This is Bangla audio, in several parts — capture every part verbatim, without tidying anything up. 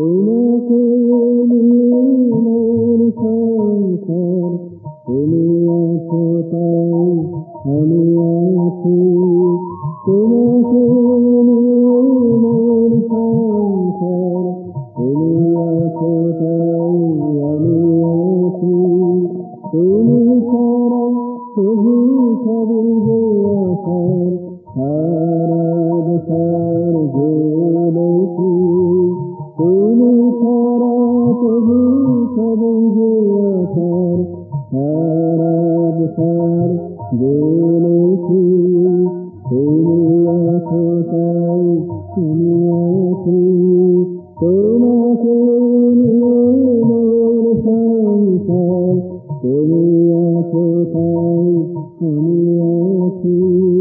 তোমাকে নিয়ে মোর সংসার, তুমি আছো তাই আমি আছি। তোমাকে নিয়ে মোর সংসার, তুমি আছো তাই আমি আছি। তুমি ছাড়া শুধু সবই যে আশার, সারা দেশার জেনেছি। তুমি ছাড়া শুধু সবই যে আশার, সারা দেশার জেনেছি। তুমি আছো তাই আমি আছি। তোমাকে নিয়ে মোর সংসার, তুমি আছো তাই আমি আছি।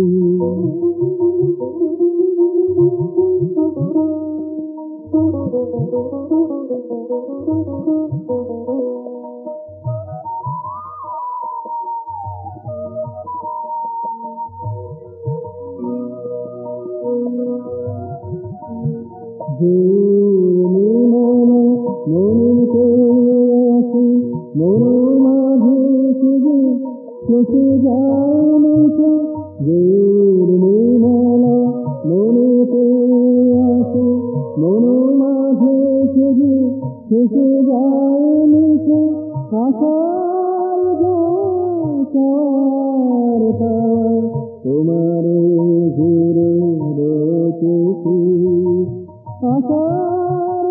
মনকে আসি মোর মাঝে শুধু থেকে যায় মেশে। জোর নির্মলা মনকে আসি মোর মাঝে শুধু থেকে যায় মেশে। আশার যার তোমার ঘিরে রেখেছি। আশার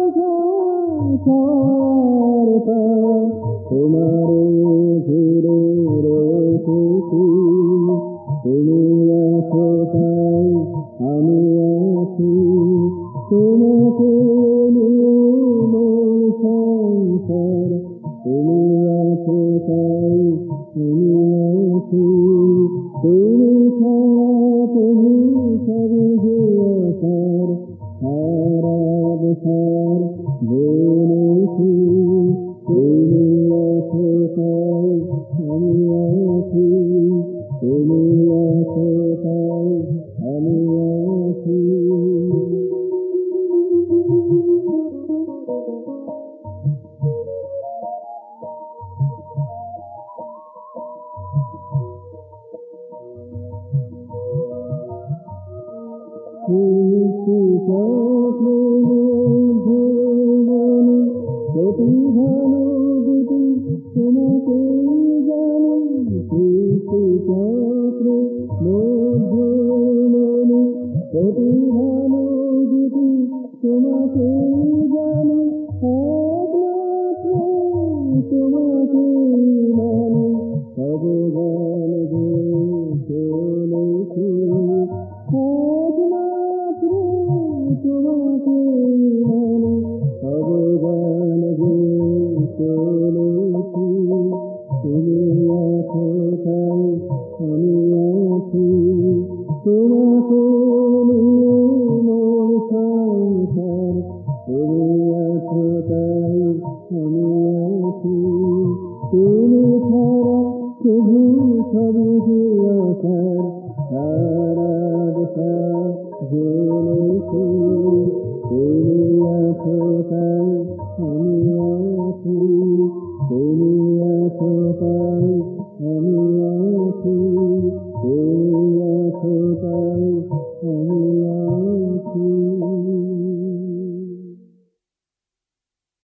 যার তোমার ঘিরে রেখেছি। তুমি আছো তাই আমি আছি। তোমাকে নিয়ে মোর সংসার, তুমি আছো তাই আমি আছি। তুমি ছাড়া তুমি সবই যে আশার, সারা দেশার জেনেছি। তুমি আছো তাই আমি আছি। তুমি আছো তাই আমি আছি। সৃষ্টি চক্রে মধ্যমণি প্রতিভানো দুটি তোমাকে জানি। সৃষ্টি চক্রে মধ্যমণি প্রতিভানো দুটি তোমাকে জানি। একমাত্র তোমাকে মানি, অবদান যে চলেছি। একমাত্র তোমাকে মানি, অবদান যে চলেছি। তুমি আছো তাই আমি আছি। তোমাকে নিয়ে মোর সংসার, তুমি আছো তাই আমি আছি। তুমি ছাড়া শুধু সবই যে আশার, সারা দেশার জেনেছি। তুমি আছো তাই আমি আছি। তুমি আছো তাই আমি আছি। তুমি আছো তাই আমি